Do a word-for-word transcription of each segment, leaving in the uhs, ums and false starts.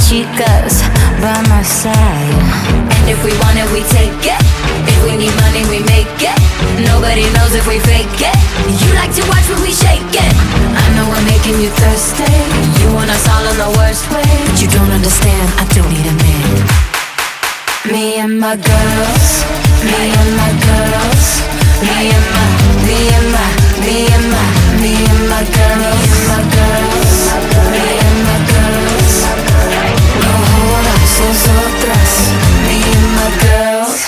chicas by my side. And if we want it, we take it. If we need money, we make it. Nobody knows if we fake it. You like to watch when we shake it. I know we're making you thirsty. You want us all in the worst way, but you don't understand, I don't need a man. Me and my girls, me and my girls, me and my, me and my, me and my, me and my girls, me and my girls, me and my girls. No jodas, nosotras, me and my girls.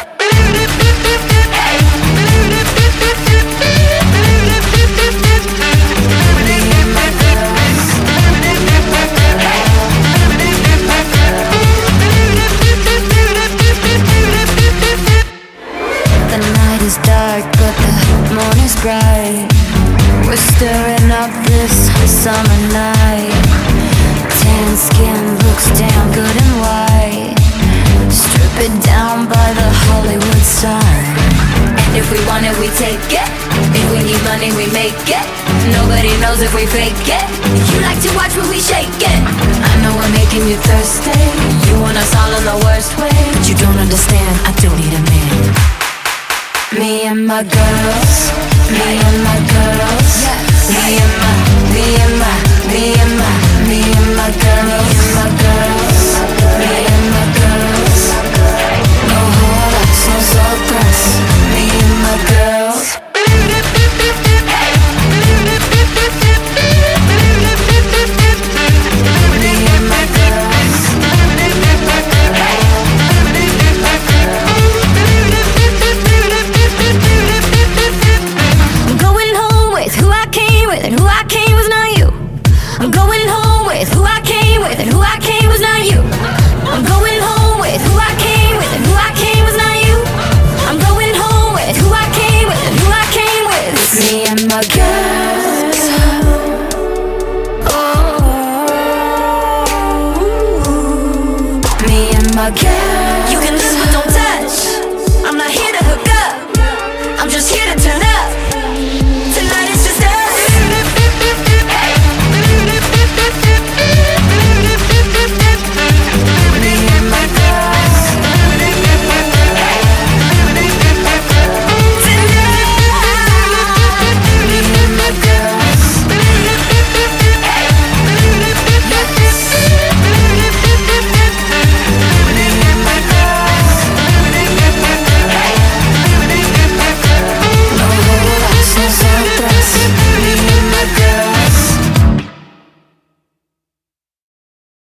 Dark, but the moon is bright. We're stirring up this summer night. Tan skin looks damn good and white. Strip it down by the Hollywood sign. And if we want it, we take it. If we need money, we make it. Nobody knows if we fake it. You like to watch when we shake it. I know we're making you thirsty. You want us all in the worst way, but you don't understand, I don't need a man. Me and my girls, me and my girls, yes. Me and my, me and my, me and my, me and my girls, me and my girls, me and my girls. No jodas, nosotras, me and my girls. Me and my girls. And who I came was not you. I'm going home with who I came with, and who I came was not you. I'm going home with who I came with, and who I came was not you. I'm going home with who I came with, and who I came with. It's me and my girls. Oh, me and my girls.